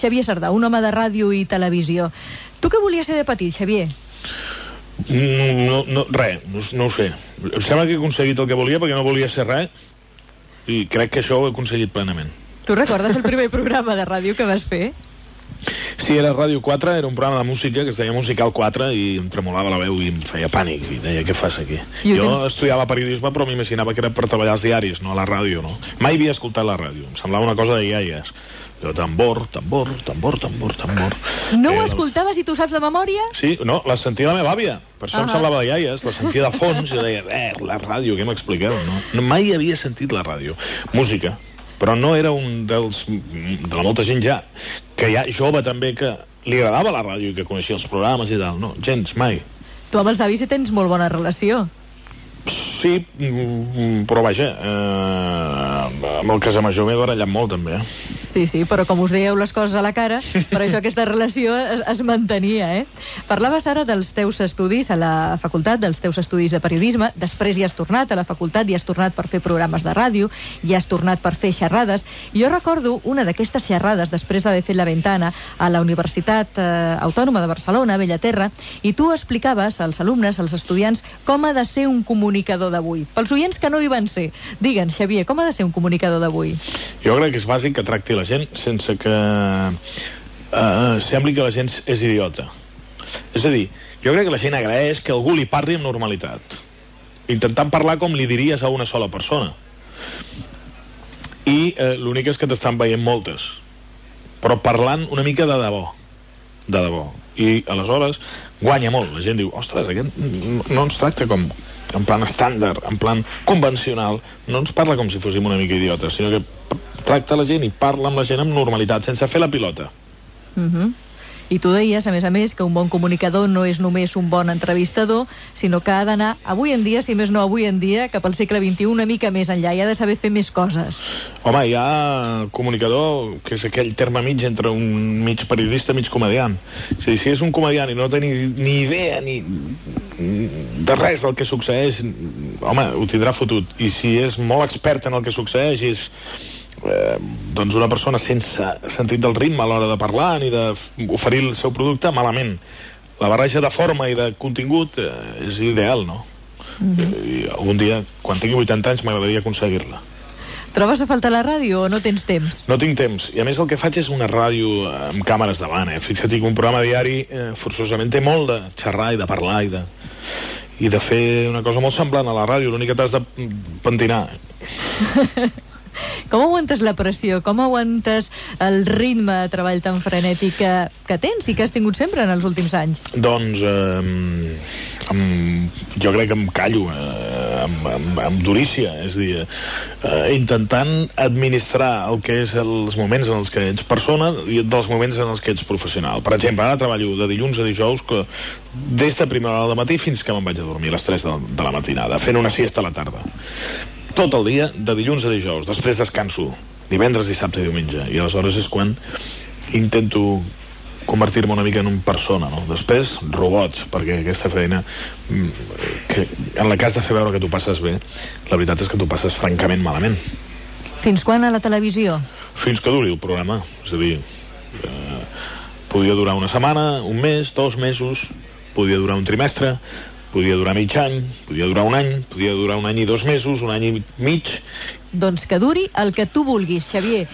Xavier Sardà, un home de ràdio i televisió. Tu què volies ser de petit, Xavier? No ho sé. Em sembla que he aconseguit el que volia perquè no volia ser res i crec que això ho he aconseguit plenament. Tu recordes el primer programa de ràdio que vas fer? Sí, era Ràdio 4, era un programa de música que es deia Musical 4 i em tremolava la veu i em feia pànic i deia, què fas aquí? Jo estudiava periodisme però m'imaginava que era per treballar als diaris, no a la ràdio, no? Mai havia escoltat la ràdio, em semblava una cosa de iaies. Jo, tambor. No ho escoltaves i tu saps de memòria? Sí, no, la sentia la meva àvia, per això em semblava de iaies, la sentia de fons i deia, la ràdio, què m'expliqueu? No, mai havia sentit la ràdio. Música. Però no era un de la molta gent ja, que ja jove també, que li agradava la ràdio i que coneixia els programes i tal. No, gens, mai. Tu amb els avis hi tens molt bona relació. Sí, però vaja, amb el Casamajor m'he barallat molt també. Sí, però com us dèieu les coses a la cara, per això aquesta relació es mantenia, Parlaves ara dels teus estudis a la facultat, dels teus estudis de periodisme, després hi has tornat a la facultat, hi has tornat per fer programes de ràdio, hi has tornat per fer xerrades. Jo recordo una d'aquestes xerrades, després d'haver fet la Ventana, a la Universitat Autònoma de Barcelona, a Bellaterra, i tu explicaves als alumnes, als estudiants, com ha de ser un comunicador d'avui. Pels oients que no hi van ser, digue'ns, Xavier, com ha de ser un comunicador d'avui? Jo crec que és bàsic que tracti la gent sense que sembli que la gent és idiota. És a dir, jo crec que la gent agraeix que algú li parli amb normalitat, intentant parlar com li diries a una sola persona. I l'únic és que t'estan veient moltes, però parlant una mica de debò. De debò. I aleshores guanya molt. La gent diu, ostres, aquest no ens tracta com en plan estàndard, en plan convencional, no ens parla com si fóssim una mica idiotes, sinó que tracta la gent i parla amb la gent amb normalitat, sense fer la pilota. I tu deies, a més, que un bon comunicador no és només un bon entrevistador, sinó que ha d'anar, avui en dia, si més no avui en dia, cap al segle XXI una mica més enllà, i ha de saber fer més coses. Home, hi ha comunicador, que és aquell terme mig entre un mig periodista i mig comediant. És a dir, si és un comediant i no té ni idea de res del que succeeix, home, ho tindrà fotut. I si és molt expert en el que succeeix i és doncs una persona sense sentit del ritme a l'hora de parlar ni d'oferir el seu producte, malament. La barreja de forma i de contingut és ideal, no? I algun dia, quan tingui 80 anys, m'agradaria aconseguir-la. Trobes a faltar la ràdio o no tens temps? No tinc temps, i a més el que faig és una ràdio amb càmeres davant, Fixa't que un programa diari forçosament té molt de xerrar i de parlar i de fer una cosa molt semblant a la ràdio, l'únic que t'has de pentinar. Com aguantes la pressió? Com aguantes el ritme de treball tan frenètic que tens i que has tingut sempre en els últims anys? Doncs jo crec que em callo amb durícia, és a dir, intentant administrar el que és els moments en els que ets persona i dels moments en els que ets professional. Per exemple, ara treballo de dilluns a dijous des de primera hora del matí fins que me'n vaig a dormir a les 3 de la matinada, fent una siesta a la tarda. Tot el dia, de dilluns a dijous. Després descanso, divendres, dissabte i diumenge. I aleshores és quan intento convertir-me una mica en una persona, no? Després, robots, perquè aquesta feina en la que has de fer veure que tu passes bé, la veritat és que tu passes francament malament. Fins quan a la televisió? Fins que duri el programa. És a dir, podria durar una setmana, un mes, 2 mesos, podria durar un trimestre, podia durar mig any, podia durar un any, podia durar un any i 2 mesos, un any i mig. Doncs que duri el que tu vulguis, Xavier.